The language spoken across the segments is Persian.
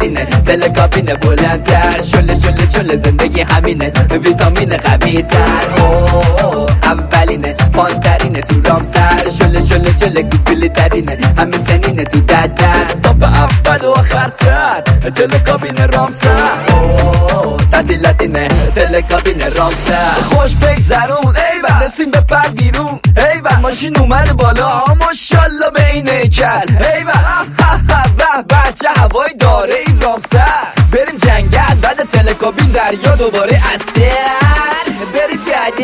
تعطیلاتینه دل کابینه بلندتر شله شله شله زندگی همینه ویتامین قوی تر اولینه فانترینه تو رام سر شله شله شله گوگلی ترینه همه سنینه تو دردر استاپ اول و آخر سر دل کابینه رام سر تعطیلاتینه دل کابینه رام سر خوش بگذرون ایول نسیم بپر بیرون ایول ماشین اومده بالا ماشالله به این کل ایول بچه هوای داره این رامسر بریم جنگل بعد تلکابین دریا دوباره اثر بریم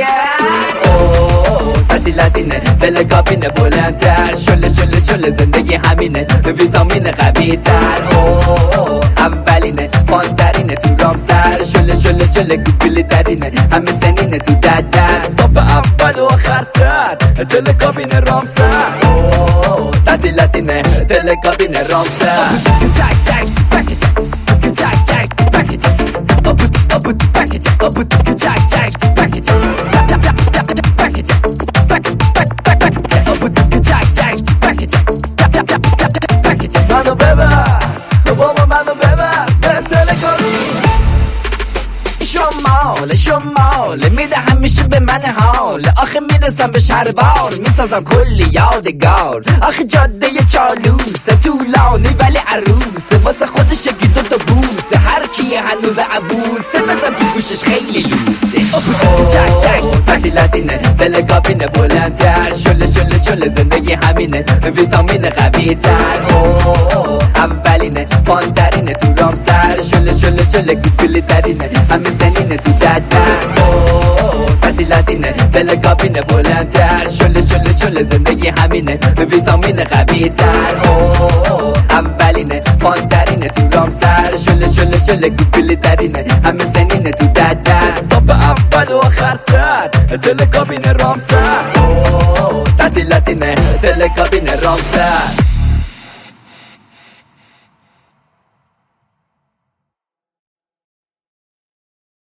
جنگل تعطیلاتینه تلکابینه بلندتر شله شله شله زندگی همینه ویتامین قوی تر اولینه فانترینه تو رامسر شله شله شله گوگلی ترینه همه سنینه تو دردر استاپ اول و آخر سر تلکابینه رامسر تعطیلاتینه تلکابینه رامسر چک چک پکیج چک چک پکیج ابوت پکیج ابوت چک چک پکیج پکیج ابوت چک چک پکیج پکیج منو ببر بابا منو ببر تلکابین شمال میده همیشه به من حال آخه میرسم به شهربار میسازم کلی یادگار آخه جاده چالوسه طولانی ولی عروسه واسه خودش یکی دوتا بوسه هر کی هنوز عبوسه بزن تو گوشش خیلی لوسه چک چک تعطیلاتینه تلکابینه بلندتر شله شله شله زندگی همینه ویتامین قوی تر اولینه فانترینه تو رامسر شله شله شله گوگلی ترینه همه سنینه تو دردر تعطیلاتینه تلکابینه بلندتر شله شله شله زندگی همینه ویتامین قوی تر اولینه فانترینه تو رامسر شله شله شله گوگلی ترینه همه سنینه تو دردر استاپ اول و آخر سر تلکابینه رامسر تعطیلاتینه تلکابینه رامسر